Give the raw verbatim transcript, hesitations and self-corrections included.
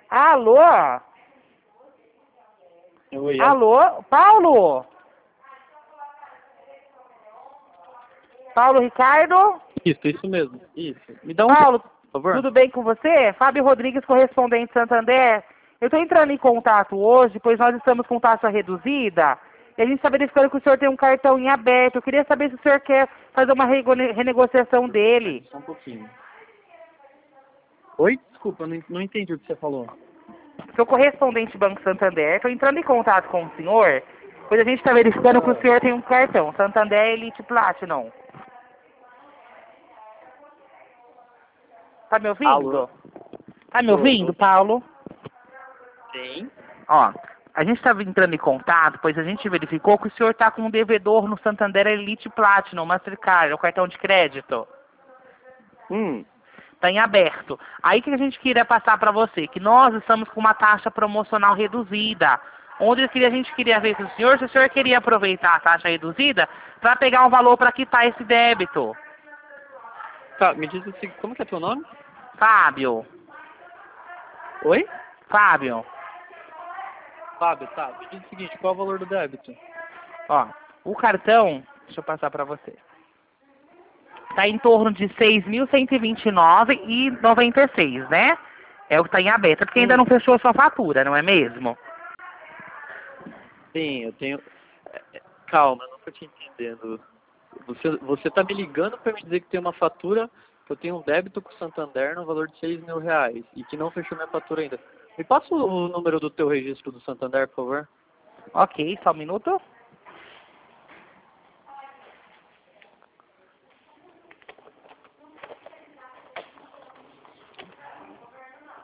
Alô? Oi, Alô? Paulo? Paulo Ricardo? isso, isso mesmo. Isso. Me dá um Paulo, por favor. tudo bem com você? Fábio Rodrigues, correspondente Santander. Eu estou entrando em contato hoje, pois nós estamos com taxa reduzida. E a gente está verificando que o senhor tem um cartão em aberto. Eu queria saber se o senhor quer fazer uma rego- renegociação dele. Só um pouquinho. Oi? Desculpa, eu não, não entendi o que você falou. Sou correspondente Banco Santander. Estou entrando em contato com o senhor, pois a gente está verificando que o senhor tem um cartão, Santander Elite Platinum. Tá me ouvindo? Alô? Tá me Tô, ouvindo, tô. Paulo? Sim. Ó, a gente estava entrando em contato, pois a gente verificou que o senhor está com um devedor no Santander Elite Platinum, Mastercard, o cartão de crédito. Hum. Está em aberto. Aí que a gente queria passar para você, que nós estamos com uma taxa promocional reduzida. Onde eu queria- a gente queria ver com o senhor, se o senhor queria aproveitar a taxa reduzida para pegar um valor para quitar esse débito. Tá, me diz assim, como que é teu nome? Fábio, Oi? Fábio, Fábio, tá. Me diz o seguinte, qual é o valor do débito? ó, o cartão, deixa eu passar para você. Está em torno de seis mil cento e vinte e nove reais e noventa e seis centavos, né? É o que está em aberto, porque ainda Hum. não fechou a sua fatura, não é mesmo? Sim, eu tenho... é, é, Calma, eu não tô te entendendo. Você, você tá me ligando pra me dizer que tem uma fatura, que eu tenho um débito com o Santander no valor de seis mil reais e que não fechou minha fatura ainda. Me passa o número do teu registro do Santander, por favor. Ok, só um minuto.